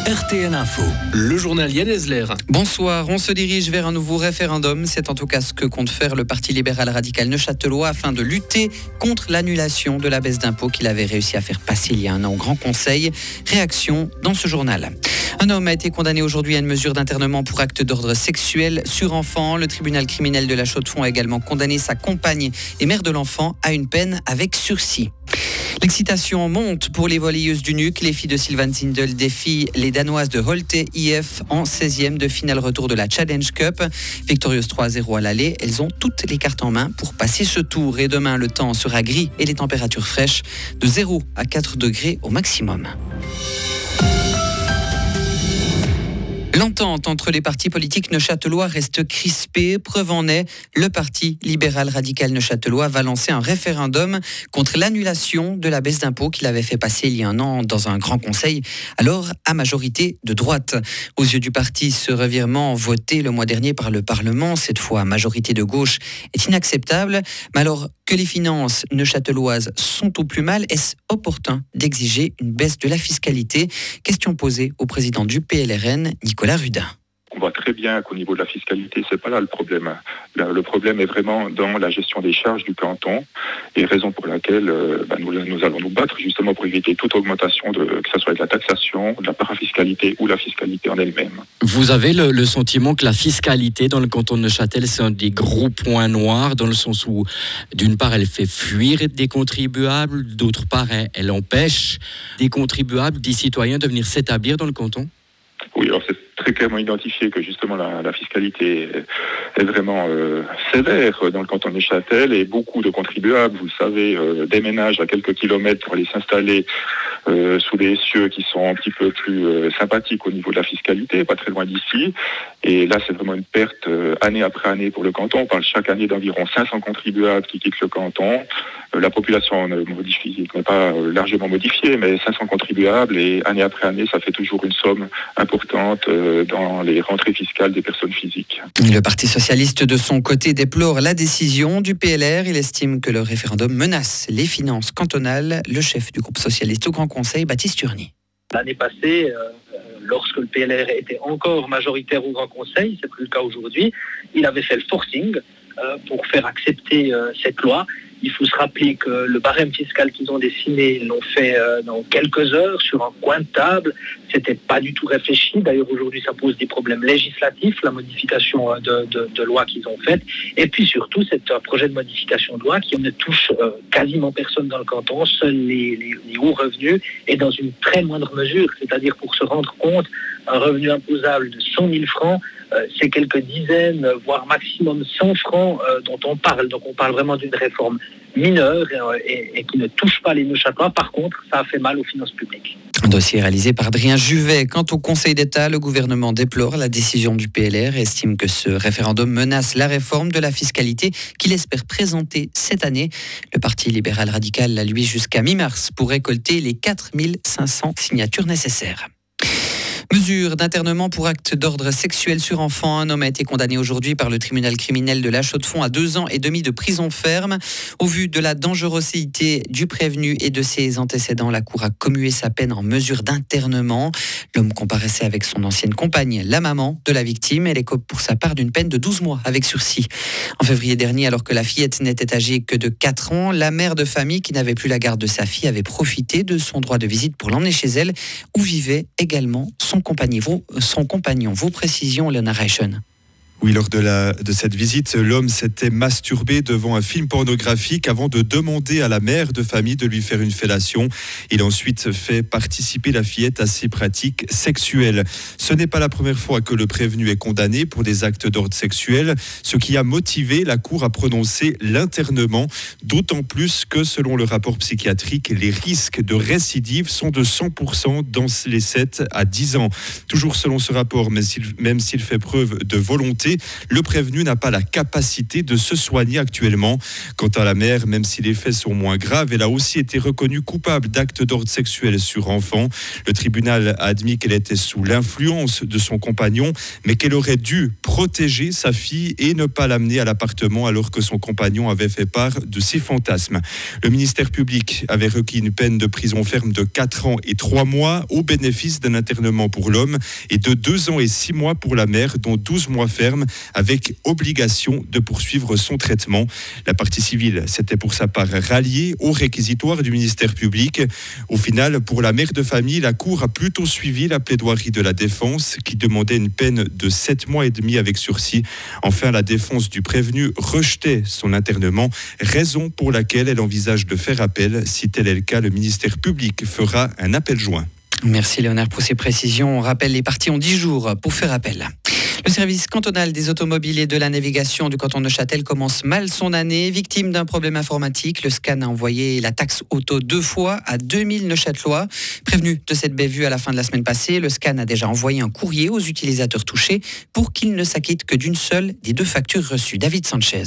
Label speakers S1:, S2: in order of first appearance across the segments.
S1: RTL Info, le journal Yann Ezler.
S2: Bonsoir, on se dirige vers un nouveau référendum. C'est en tout cas ce que compte faire le Parti libéral radical neuchâtelois afin de lutter contre l'annulation de la baisse d'impôts qu'il avait réussi à faire passer il y a un an au Grand Conseil. Réaction dans ce journal. Un homme a été condamné aujourd'hui à une mesure d'internement pour acte d'ordre sexuel sur enfant. Le tribunal criminel de la Chaux-de-Fonds a également condamné sa compagne et mère de l'enfant à une peine avec sursis. L'excitation monte pour les volleyeuses du NUC. Les filles de Sylvain Zindel défient les Danoises de Holte IF en 16e de finale retour de la Challenge Cup. Victorieuses 3-0 à l'aller, elles ont toutes les cartes en main pour passer ce tour. Et demain, le temps sera gris et les températures fraîches de 0 à 4 degrés au maximum. L'entente entre les partis politiques neuchâtelois reste crispée. Preuve en est, le Parti libéral radical neuchâtelois va lancer un référendum contre l'annulation de la baisse d'impôts qu'il avait fait passer il y a un an dans un grand conseil, alors à majorité de droite. Aux yeux du parti, ce revirement voté le mois dernier par le Parlement, cette fois à majorité de gauche, est inacceptable. Mais alors que les finances neuchâteloises sont au plus mal, est-ce opportun d'exiger une baisse de la fiscalité? Question posée au président du PLRN, Nicolas Rudin.
S3: On voit très bien qu'au niveau de la fiscalité, c'est pas là le problème. Le problème est vraiment dans la gestion des charges du canton, et raison pour laquelle nous allons nous battre justement pour éviter toute augmentation, que ce soit de la taxation, de la parafiscalité ou la fiscalité en elle-même.
S4: Vous avez le sentiment que la fiscalité dans le canton de Neuchâtel, c'est un des gros points noirs, dans le sens où, d'une part, elle fait fuir des contribuables, d'autre part, elle empêche des contribuables, des citoyens de venir s'établir dans le canton?
S3: Oui, alors c'est très clairement identifié que justement la fiscalité est vraiment sévère dans le canton de Neuchâtel, et beaucoup de contribuables, vous le savez, déménagent à quelques kilomètres pour aller s'installer sous des cieux qui sont un petit peu plus sympathiques au niveau de la fiscalité, pas très loin d'ici. Et là, c'est vraiment une perte année après année pour le canton. On parle chaque année d'environ 500 contribuables qui quittent le canton. La population n'est pas largement modifiée, mais 500 contribuables, et année après année, ça fait toujours une somme importante dans les rentrées fiscales des personnes physiques.
S2: Le Parti socialiste, de son côté, déplore la décision du PLR. Il estime que le référendum menace les finances cantonales. Le chef du groupe socialiste au Grand Conseil, Baptiste Urny.
S5: L'année passée, lorsque le PLR était encore majoritaire au Grand Conseil, c'est plus le cas aujourd'hui, il avait fait le forcing pour faire accepter cette loi. Il faut se rappeler que le barème fiscal qu'ils ont dessiné, ils l'ont fait dans quelques heures, sur un coin de table. C'était pas du tout réfléchi. D'ailleurs, aujourd'hui, ça pose des problèmes législatifs, la modification de loi qu'ils ont faite. Et puis surtout, c'est un projet de modification de loi qui ne touche quasiment personne dans le canton, seuls les hauts revenus, et dans une très moindre mesure. C'est-à-dire, pour se rendre compte, un revenu imposable de 100 000 francs, c'est quelques dizaines, voire maximum 100 francs dont on parle. Donc on parle vraiment d'une réforme mineure et qui ne touche pas les Neuchâtelois. Par contre, ça a fait mal aux finances publiques.
S2: Un dossier réalisé par Adrien Juvet. Quant au Conseil d'État, le gouvernement déplore la décision du PLR et estime que ce référendum menace la réforme de la fiscalité qu'il espère présenter cette année. Le Parti libéral radical a, lui, jusqu'à mi-mars pour récolter les 4500 signatures nécessaires. Mesure d'internement pour acte d'ordre sexuel sur enfant. Un homme a été condamné aujourd'hui par le tribunal criminel de la Chaux-de-Fonds à 2 ans et demi de prison ferme. Au vu de la dangerosité du prévenu et de ses antécédents, la Cour a commué sa peine en mesure d'internement. L'homme comparaissait avec son ancienne compagne, la maman de la victime. Elle écope pour sa part d'une peine de 12 mois avec sursis. En février dernier, alors que la fillette n'était âgée que de 4 ans, la mère de famille qui n'avait plus la garde de sa fille avait profité de son droit de visite pour l'emmener chez elle, où vivait également son compagnon. Vos précisions, Léonard Reichen.
S6: Oui, lors de cette visite, l'homme s'était masturbé devant un film pornographique avant de demander à la mère de famille de lui faire une fellation. Il a ensuite fait participer la fillette à ses pratiques sexuelles. Ce n'est pas la première fois que le prévenu est condamné pour des actes d'ordre sexuel, ce qui a motivé la Cour à prononcer l'internement, d'autant plus que, selon le rapport psychiatrique, les risques de récidive sont de 100% dans les 7 à 10 ans. Toujours selon ce rapport, même s'il fait preuve de volonté, sait, le prévenu n'a pas la capacité de se soigner actuellement. Quant à la mère, même si les faits sont moins graves, elle a aussi été reconnue coupable d'actes d'ordre sexuel sur enfant. Le tribunal a admis qu'elle était sous l'influence de son compagnon, mais qu'elle aurait dû protéger sa fille et ne pas l'amener à l'appartement alors que son compagnon avait fait part de ses fantasmes. Le ministère public avait requis une peine de prison ferme de 4 ans et 3 mois au bénéfice d'un internement pour l'homme et de 2 ans et 6 mois pour la mère, dont 12 mois ferme avec obligation de poursuivre son traitement. La partie civile s'était pour sa part ralliée au réquisitoire du ministère public. Au final, pour la mère de famille, la Cour a plutôt suivi la plaidoirie de la défense qui demandait une peine de 7 mois et demi avec sursis. Enfin, la défense du prévenu rejetait son internement, raison pour laquelle elle envisage de faire appel. Si tel est le cas, le ministère public fera un appel joint.
S2: Merci Léonard pour ces précisions. On rappelle, les parties ont 10 jours pour faire appel. Le service cantonal des automobiles et de la navigation du canton de Neuchâtel commence mal son année. Victime d'un problème informatique, le SCAN a envoyé la taxe auto 2 fois à 2000 Neuchâtelois. Prévenu de cette bévue à la fin de la semaine passée, le SCAN a déjà envoyé un courrier aux utilisateurs touchés pour qu'ils ne s'acquittent que d'une seule des 2 factures reçues. David Sanchez.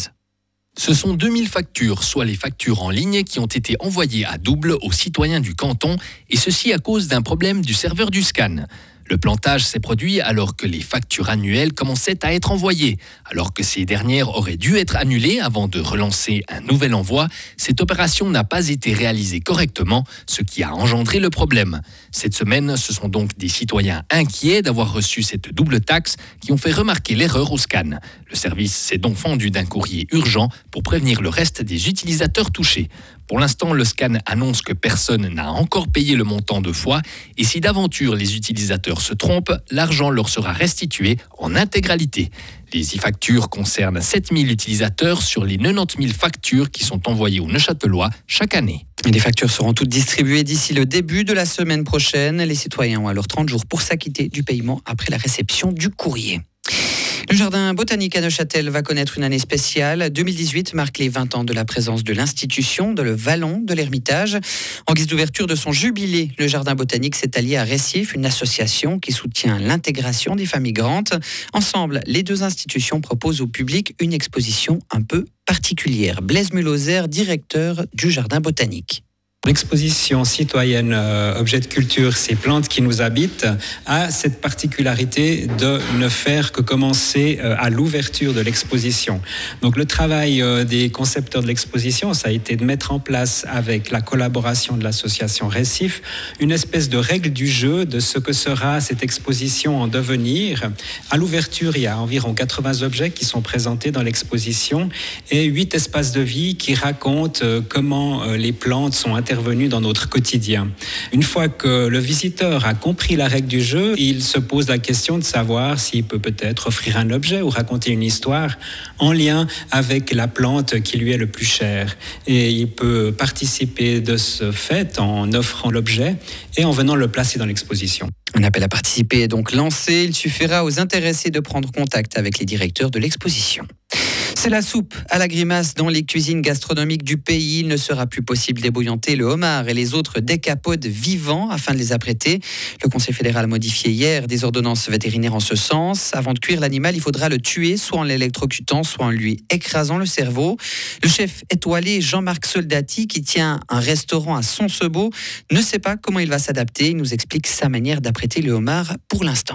S7: Ce sont 2000 factures, soit les factures en ligne, qui ont été envoyées à double aux citoyens du canton, et ceci à cause d'un problème du serveur du SCAN. Le plantage s'est produit alors que les factures annuelles commençaient à être envoyées. Alors que ces dernières auraient dû être annulées avant de relancer un nouvel envoi, cette opération n'a pas été réalisée correctement, ce qui a engendré le problème. Cette semaine, ce sont donc des citoyens inquiets d'avoir reçu cette double taxe qui ont fait remarquer l'erreur au SCAN. Le service s'est donc fendu d'un courrier urgent pour prévenir le reste des utilisateurs touchés. Pour l'instant, le SCAN annonce que personne n'a encore payé le montant 2 fois et si d'aventure les utilisateurs se trompent, l'argent leur sera restitué en intégralité. Les e-factures concernent 7000 utilisateurs sur les 90 000 factures qui sont envoyées aux Neuchâtelois chaque année.
S2: Les factures seront toutes distribuées d'ici le début de la semaine prochaine. Les citoyens ont alors 30 jours pour s'acquitter du paiement après la réception du courrier. Le jardin botanique à Neuchâtel va connaître une année spéciale. 2018 marque les 20 ans de la présence de l'institution, de le Vallon de l'Ermitage. En guise d'ouverture de son jubilé, le jardin botanique s'est allié à Récif, une association qui soutient l'intégration des familles migrantes. Ensemble, les 2 institutions proposent au public une exposition un peu particulière. Blaise Mulhoser, directeur du jardin botanique.
S8: L'exposition citoyenne Objet de culture, ces plantes qui nous habitent, a cette particularité de ne faire que commencer à l'ouverture de l'exposition. Donc le travail des concepteurs de l'exposition, ça a été de mettre en place avec la collaboration de l'association Récif, une espèce de règle du jeu de ce que sera cette exposition en devenir. À l'ouverture, il y a environ 80 objets qui sont présentés dans l'exposition et 8 espaces de vie qui racontent comment les plantes sont intervenues dans notre quotidien. Une fois que le visiteur a compris la règle du jeu, il se pose la question de savoir s'il peut peut-être offrir un objet ou raconter une histoire en lien avec la plante qui lui est le plus chère. Et il peut participer de ce fait en offrant l'objet et en venant le placer dans l'exposition.
S2: Un appel à participer est donc lancé. Il suffira aux intéressés de prendre contact avec les directeurs de l'exposition. C'est la soupe à la grimace dans les cuisines gastronomiques du pays. Il ne sera plus possible d'ébouillanter le homard et les autres décapodes vivants afin de les apprêter. Le Conseil fédéral a modifié hier des ordonnances vétérinaires en ce sens. Avant de cuire l'animal, il faudra le tuer, soit en l'électrocutant, soit en lui écrasant le cerveau. Le chef étoilé Jean-Marc Soldati, qui tient un restaurant à Sonsebo, ne sait pas comment il va s'adapter. Il nous explique sa manière d'apprêter le homard pour l'instant.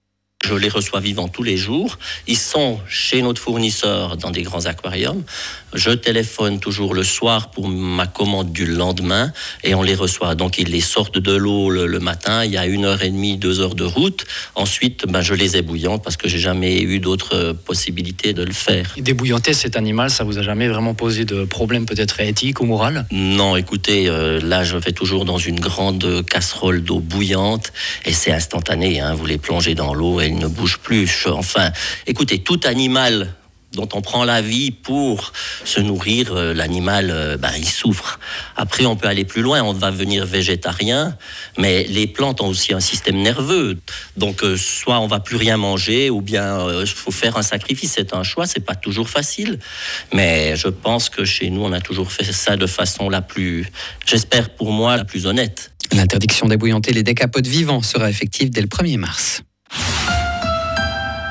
S9: Je les reçois vivants tous les jours. Ils sont chez notre fournisseur dans des grands aquariums. Je téléphone toujours le soir pour ma commande du lendemain et on les reçoit. Donc ils les sortent de l'eau le matin. Il y a 1h30, 2 heures de route. Ensuite, je les ébouillante parce que j'ai jamais eu d'autre possibilité de le faire.
S10: Débouillanter cet animal, ça vous a jamais vraiment posé de problème peut-être éthique ou moral ?
S9: Non, écoutez, là je fais toujours dans une grande casserole d'eau bouillante et c'est instantané. Vous les plongez dans l'eau et ne bouge plus. Enfin, écoutez, tout animal dont on prend la vie pour se nourrir, l'animal, il souffre. Après, on peut aller plus loin, on va devenir végétarien, mais les plantes ont aussi un système nerveux. Donc, soit on va plus rien manger, ou bien il faut faire un sacrifice. C'est un choix, c'est pas toujours facile. Mais je pense que chez nous, on a toujours fait ça de façon la plus, j'espère pour moi, la plus honnête.
S2: L'interdiction d'ébouillanter les décapodes vivants sera effective dès le 1er mars. La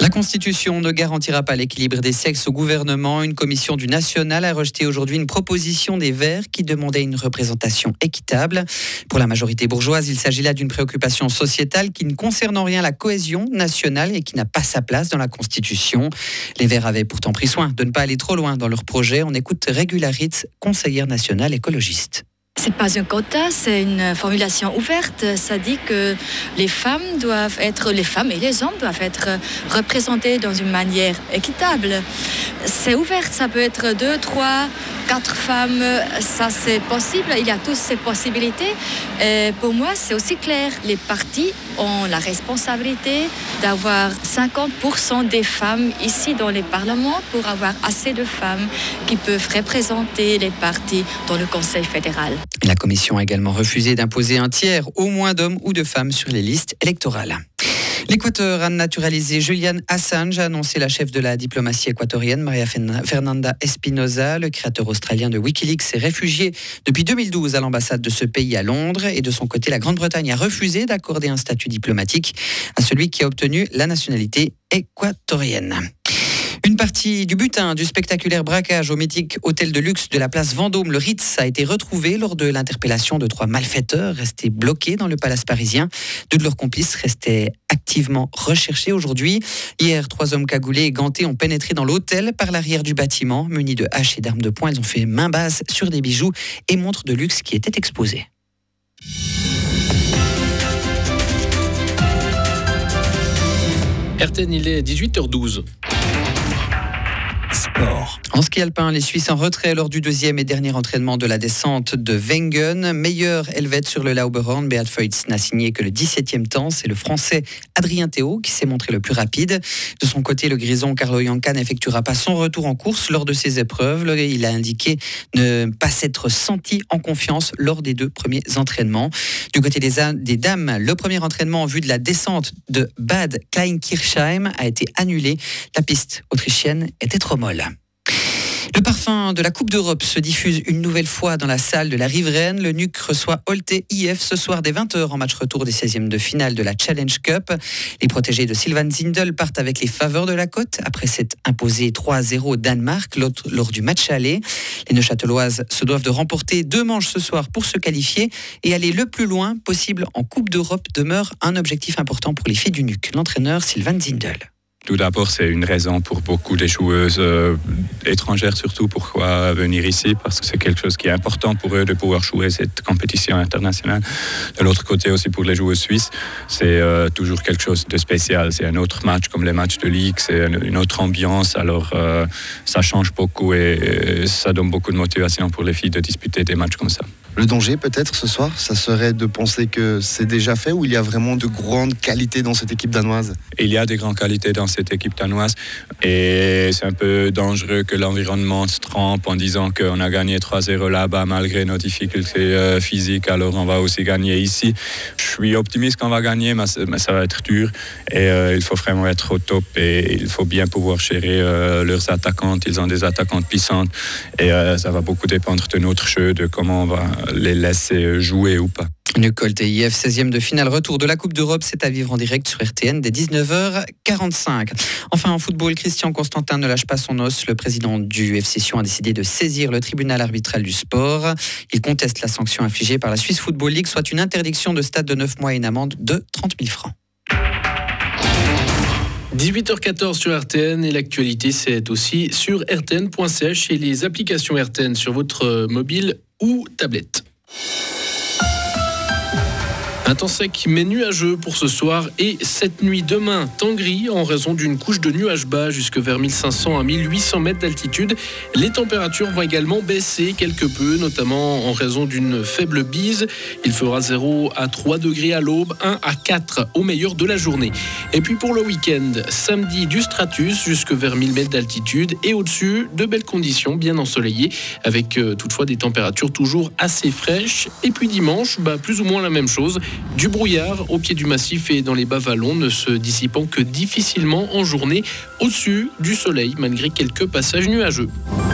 S2: La Constitution ne garantira pas l'équilibre des sexes au gouvernement. Une commission du National a rejeté aujourd'hui une proposition des Verts qui demandait une représentation équitable. Pour la majorité bourgeoise, il s'agit là d'une préoccupation sociétale qui ne concerne en rien la cohésion nationale et qui n'a pas sa place dans la Constitution. Les Verts avaient pourtant pris soin de ne pas aller trop loin dans leur projet. On écoute Régula Ritz, conseillère nationale écologiste.
S11: C'est pas un quota, c'est une formulation ouverte. Ça dit que les femmes et les hommes doivent être représentés dans une manière équitable. C'est ouvert, ça peut être 2, 3, 4 femmes, ça c'est possible. Il y a toutes ces possibilités. Et pour moi, c'est aussi clair. Les partis ont la responsabilité d'avoir 50% des femmes ici dans les parlements pour avoir assez de femmes qui peuvent représenter les partis dans le Conseil fédéral.
S2: La commission a également refusé d'imposer un tiers au moins d'hommes ou de femmes sur les listes électorales. L'Équateur a naturalisé Julian Assange, a annoncé la chef de la diplomatie équatorienne, Maria Fernanda Espinosa. Le créateur australien de Wikileaks s'est réfugié depuis 2012 à l'ambassade de ce pays à Londres. Et de son côté, la Grande-Bretagne a refusé d'accorder un statut diplomatique à celui qui a obtenu la nationalité équatorienne. Une partie du butin du spectaculaire braquage au mythique hôtel de luxe de la place Vendôme, le Ritz, a été retrouvée lors de l'interpellation de 3 malfaiteurs restés bloqués dans le palace parisien. 2 de leurs complices restaient activement recherchés aujourd'hui. Hier, 3 hommes cagoulés et gantés ont pénétré dans l'hôtel par l'arrière du bâtiment. Munis de haches et d'armes de poing, ils ont fait main basse sur des bijoux et montres de luxe qui étaient exposés.
S1: RTN, il est 18h12. Sport.
S2: En ski alpin, les Suisses en retrait lors du 2e et dernier entraînement de la descente de Wengen. Meilleur Helvète sur le Lauberhorn, Beat Feutz n'a signé que le 17e temps. C'est le Français Adrien Théo qui s'est montré le plus rapide. De son côté, le Grison Carlo Janka n'effectuera pas son retour en course lors de ses épreuves. Il a indiqué ne pas s'être senti en confiance lors des 2 premiers entraînements. Du côté des dames, le premier entraînement en vue de la descente de Bad Kleinkirchheim a été annulé. La piste autrichienne était trop molle. Le parfum de la Coupe d'Europe se diffuse une nouvelle fois dans la salle de la Riveraine. Le NUC reçoit Holte IF ce soir dès 20h en match retour des 16e de finale de la Challenge Cup. Les protégés de Sylvain Zindel partent avec les faveurs de la cote après s'être imposé 3-0 au Danemark lors du match aller. Les Neuchâteloises se doivent de remporter 2 manches ce soir pour se qualifier et aller le plus loin possible en Coupe d'Europe demeure un objectif important pour les filles du NUC. L'entraîneur Sylvain Zindel.
S12: Tout d'abord, c'est une raison pour beaucoup des joueuses étrangères surtout pourquoi venir ici, parce que c'est quelque chose qui est important pour eux de pouvoir jouer cette compétition internationale. De l'autre côté aussi pour les joueuses suisses, c'est toujours quelque chose de spécial. C'est un autre match comme les matchs de ligue, c'est une autre ambiance, alors ça change beaucoup et ça donne beaucoup de motivation pour les filles de disputer des matchs comme ça.
S13: Le danger peut-être ce soir, ça serait de penser que c'est déjà fait ou il y a vraiment de grandes qualités dans cette équipe danoise ?
S12: Il y a des grandes qualités dans cette équipe danoise et c'est un peu dangereux que l'environnement se trompe en disant qu'on a gagné 3-0 là-bas malgré nos difficultés physiques, alors on va aussi gagner ici. Je suis optimiste qu'on va gagner, mais ça va être dur et il faut vraiment être au top et il faut bien pouvoir gérer leurs attaquantes. Ils ont des attaquantes puissantes et ça va beaucoup dépendre de notre jeu, de comment on va les laisser jouer ou pas.
S2: NUC Holte IF, 16e de finale, retour de la Coupe d'Europe, c'est à vivre en direct sur RTN dès 19h45. Enfin en football, Christian Constantin ne lâche pas son os. Le président du FC Sion a décidé de saisir le tribunal arbitral du sport. Il conteste la sanction infligée par la Swiss Football League, soit une interdiction de stade de 9 mois et une amende de 30 000 francs.
S1: 18h14 sur RTN et l'actualité c'est aussi sur rtn.ch et les applications RTN sur votre mobile ou tablette. Un temps sec mais nuageux pour ce soir et cette nuit. Demain, temps gris en raison d'une couche de nuages bas jusque vers 1500 à 1800 mètres d'altitude. Les températures vont également baisser quelque peu, notamment en raison d'une faible bise. Il fera 0 à 3 degrés à l'aube, 1 à 4 au meilleur de la journée. Et puis pour le week-end, samedi du stratus jusque vers 1000 mètres d'altitude et au-dessus, de belles conditions bien ensoleillées avec toutefois des températures toujours assez fraîches. Et puis dimanche, plus ou moins la même chose. Du brouillard au pied du massif et dans les bas vallons ne se dissipant que difficilement en journée au-dessus du soleil malgré quelques passages nuageux.